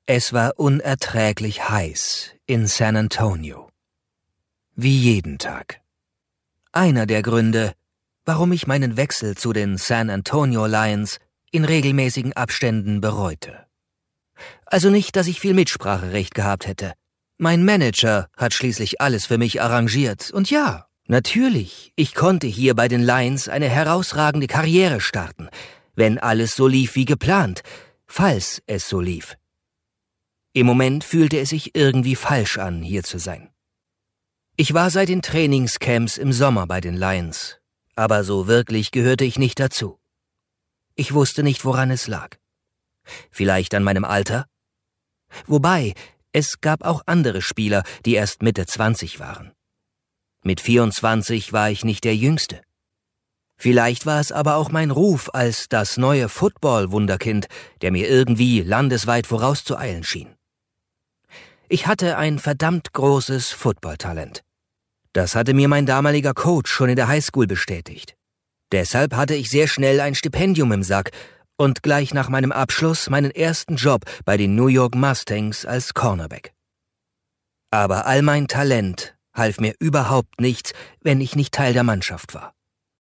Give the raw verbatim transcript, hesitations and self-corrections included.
Es war unerträglich heiß in San Antonio. Wie jeden Tag. Einer der Gründe, warum ich meinen Wechsel zu den San Antonio Lions in regelmäßigen Abständen bereute. Also nicht, dass ich viel Mitspracherecht gehabt hätte. Mein Manager hat schließlich alles für mich arrangiert. Und ja, natürlich, ich konnte hier bei den Lions eine herausragende Karriere starten, wenn alles so lief wie geplant, falls es so lief. Im Moment fühlte es sich irgendwie falsch an, hier zu sein. Ich war seit den Trainingscamps im Sommer bei den Lions, aber so wirklich gehörte ich nicht dazu. Ich wusste nicht, woran es lag. Vielleicht an meinem Alter? Wobei, es gab auch andere Spieler, die erst Mitte zwanzig waren. Mit vierundzwanzig war ich nicht der Jüngste. Vielleicht war es aber auch mein Ruf als das neue Football-Wunderkind, der mir irgendwie landesweit vorauszueilen schien. Ich hatte ein verdammt großes Footballtalent. Das hatte mir mein damaliger Coach schon in der Highschool bestätigt. Deshalb hatte ich sehr schnell ein Stipendium im Sack und gleich nach meinem Abschluss meinen ersten Job bei den New York Mustangs als Cornerback. Aber all mein Talent half mir überhaupt nichts, wenn ich nicht Teil der Mannschaft war.